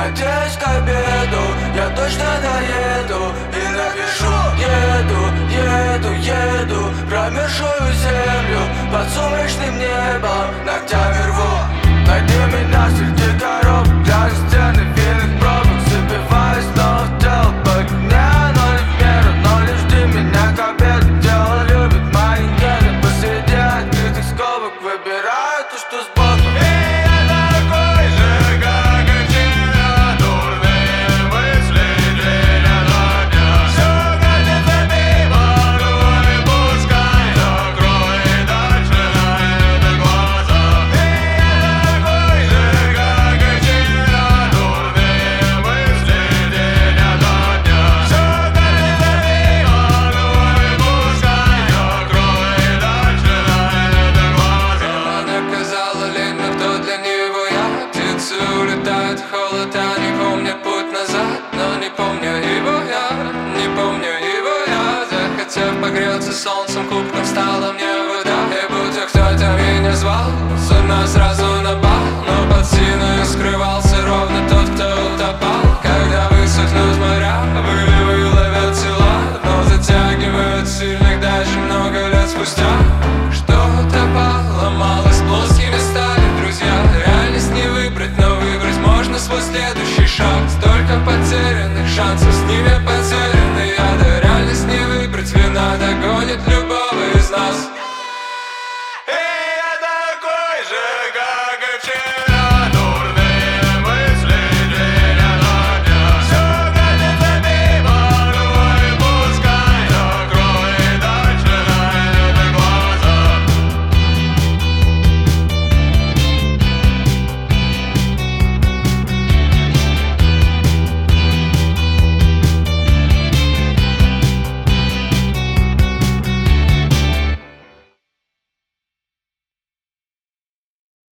Надеюсь, к обеду я точно доеду и напишу: еду промерзшую землю под сумрачным небом, ногтями рву. Найди меня среди коров, глядя стены винных пробок, забиваюсь снова в тело по дне, но не в меру, но лишь жди меня к обеду. Тело любит мои гены, посреди открытых скобок выбираю то, что сбоку. Улетает холод, а не помнит путь назад. Но не помню его я, не помню его я. Захотев погреться солнцем, кубком стала мне вода. И будто кто-то меня звал, с ума сразу.